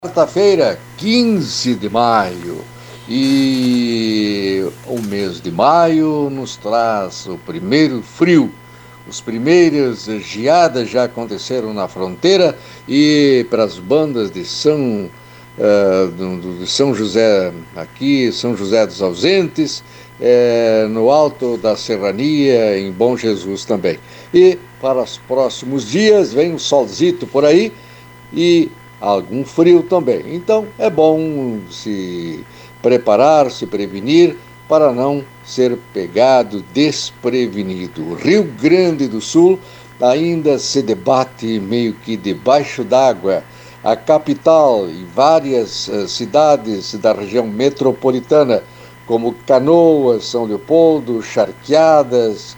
Quarta-feira, 15 de maio, e o mês de maio nos traz o primeiro frio. As primeiras geadas já aconteceram na fronteira e para as bandas de São José, aqui, São José dos Ausentes, no alto da Serrania, em Bom Jesus também. E para os próximos dias vem um solzito por aí e algum frio também. Então é bom se preparar, se prevenir para não ser pegado desprevenido. O Rio Grande do Sul ainda se debate meio que debaixo d'água. A capital e várias cidades da região metropolitana, como Canoas, São Leopoldo, Charqueadas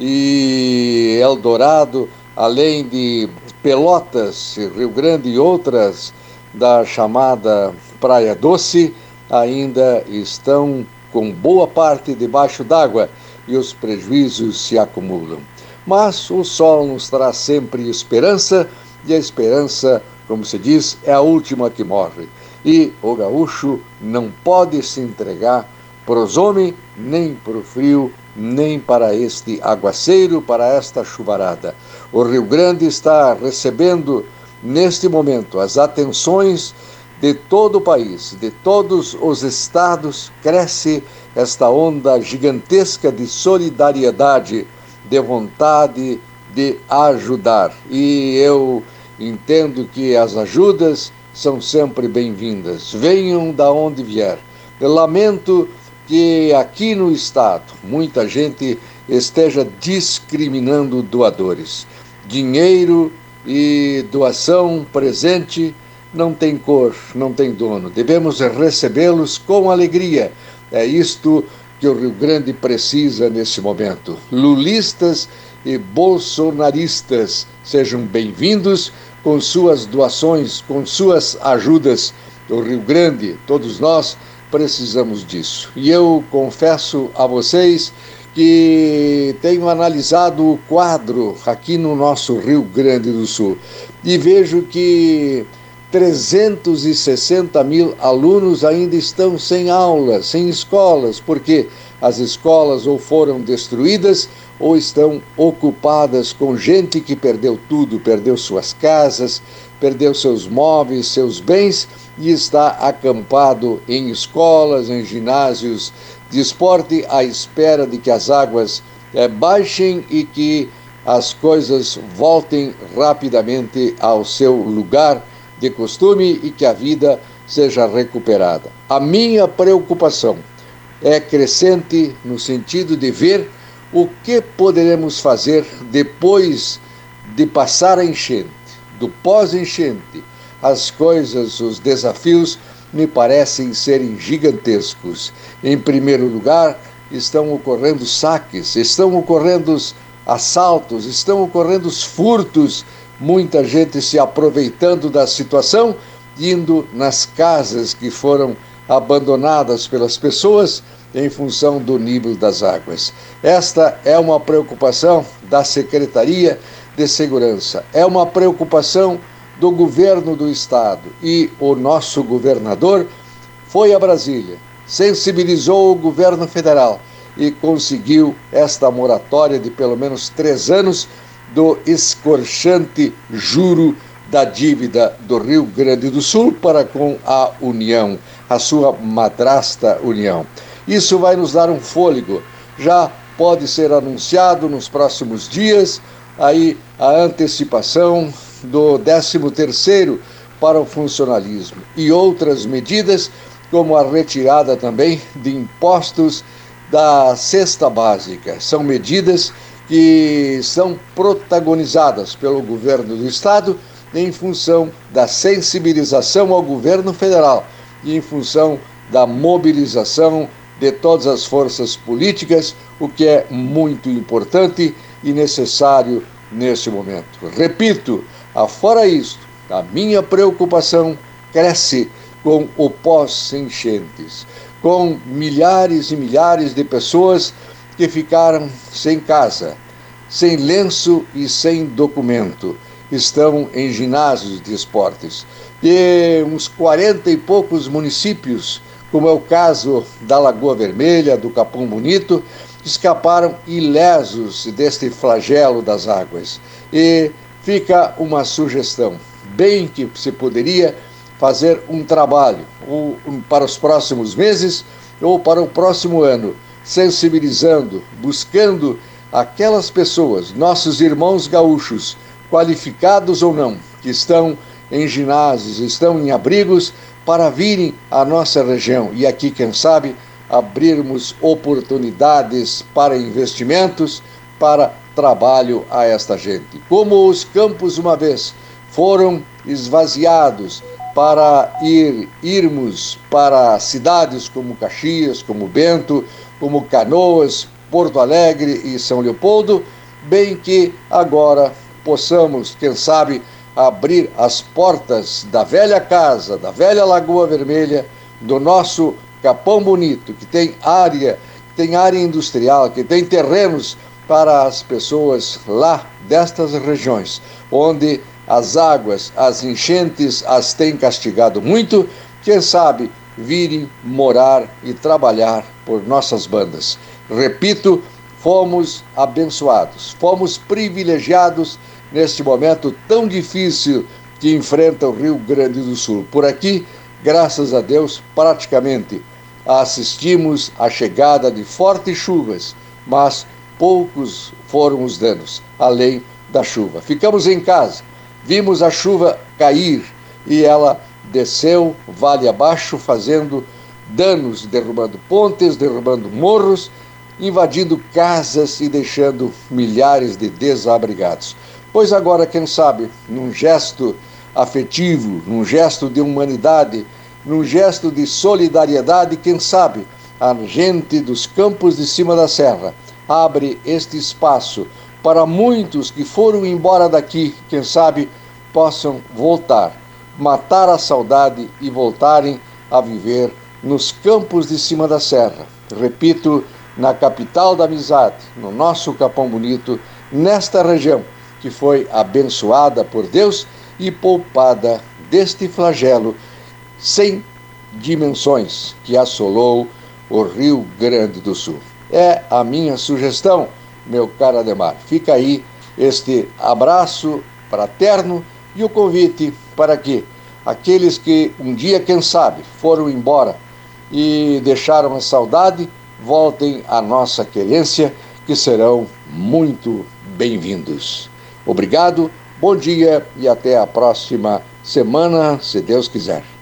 e Eldorado, além de Pelotas, Rio Grande e outras da chamada Praia Doce, ainda estão com boa parte debaixo d'água e os prejuízos se acumulam. Mas o sol nos traz sempre esperança, e a esperança, como se diz, é a última que morre. E o gaúcho não pode se entregar para os homens, nem para o frio, nem para este aguaceiro, para esta chuvarada. O Rio Grande está recebendo, neste momento, as atenções de todo o país, de todos os estados. Cresce esta onda gigantesca de solidariedade, de vontade de ajudar. E eu entendo que as ajudas são sempre bem-vindas, venham da onde vier. Eu lamento que aqui no estado muita gente esteja discriminando doadores. Dinheiro e doação presente não tem cor, não tem dono. Devemos recebê-los com alegria. É isto que o Rio Grande precisa nesse momento. Lulistas e bolsonaristas, sejam bem-vindos com suas doações, com suas ajudas. O Rio Grande, todos nós, precisamos disso. E eu confesso a vocês que tenho analisado o quadro aqui no nosso Rio Grande do Sul e vejo que 360 mil alunos ainda estão sem aulas, sem escolas, porque as escolas ou foram destruídas ou estão ocupadas com gente que perdeu tudo, perdeu suas casas, perdeu seus móveis, seus bens e está acampado em escolas, em ginásios de esporte à espera de que as águas baixem e que as coisas voltem rapidamente ao seu lugar de costume e que a vida seja recuperada. A minha preocupação é crescente no sentido de ver o que poderemos fazer depois de passar a enchente, do pós-enchente. As coisas, os desafios me parecem serem gigantescos. Em primeiro lugar, estão ocorrendo saques, estão ocorrendo assaltos, estão ocorrendo furtos, muita gente se aproveitando da situação, indo nas casas que foram abandonadas pelas pessoas em função do nível das águas. Esta é uma preocupação da Secretaria de Segurança, é uma preocupação do governo do estado, e o nosso governador foi a Brasília, sensibilizou o governo federal e conseguiu esta moratória de pelo menos 3 anos do escorchante juro da dívida do Rio Grande do Sul para com a União, a sua madrasta União. Isso vai nos dar um fôlego. Já pode ser anunciado nos próximos dias aí a antecipação do 13º para o funcionalismo e outras medidas, como a retirada também de impostos da cesta básica. São medidas que são protagonizadas pelo governo do estado em função da sensibilização ao governo federal e em função da mobilização de todas as forças políticas, o que é muito importante e necessário neste momento. Repito, afora isto, a minha preocupação cresce com o pós-enchentes, com milhares e milhares de pessoas que ficaram sem casa, sem lenço e sem documento, estão em ginásios de esportes. e uns 40 e poucos municípios, como é o caso da Lagoa Vermelha, do Capão Bonito, escaparam ilesos deste flagelo das águas. E fica uma sugestão, bem que se poderia fazer um trabalho para os próximos meses ou para o próximo ano, sensibilizando, buscando aquelas pessoas, nossos irmãos gaúchos, qualificados ou não, que estão em ginásios, estão em abrigos, para virem à nossa região e aqui, quem sabe, abrirmos oportunidades para investimentos, para trabalho a esta gente. Como os campos uma vez foram esvaziados para irmos para cidades como Caxias, como Bento, como Canoas, Porto Alegre e São Leopoldo, bem que agora possamos, quem sabe, abrir as portas da velha casa, da velha Lagoa Vermelha, do nosso Capão Bonito, que tem área industrial, que tem terrenos para as pessoas lá destas regiões, onde as águas, as enchentes as têm castigado muito, quem sabe virem morar e trabalhar por nossas bandas. Repito, fomos abençoados, fomos privilegiados neste momento tão difícil que enfrenta o Rio Grande do Sul. Por aqui, graças a Deus, praticamente assistimos à chegada de fortes chuvas, mas poucos foram os danos, além da chuva. Ficamos em casa, vimos a chuva cair e ela desceu vale abaixo, fazendo danos, derrubando pontes, derrubando morros, invadindo casas e deixando milhares de desabrigados. Pois agora, quem sabe, num gesto afetivo, num gesto de humanidade, num gesto de solidariedade, quem sabe, a gente dos campos de cima da serra abre este espaço para muitos que foram embora daqui, quem sabe, possam voltar, matar a saudade e voltarem a viver nos campos de cima da serra. Repito, na capital da amizade, no nosso Capão Bonito, nesta região que foi abençoada por Deus e poupada deste flagelo sem dimensões que assolou o Rio Grande do Sul. É a minha sugestão, meu caro Ademar. Fica aí este abraço fraterno e o convite para que aqueles que um dia, quem sabe, foram embora e deixaram a saudade, voltem à nossa querência, que serão muito bem-vindos. Obrigado, bom dia e até a próxima semana, se Deus quiser.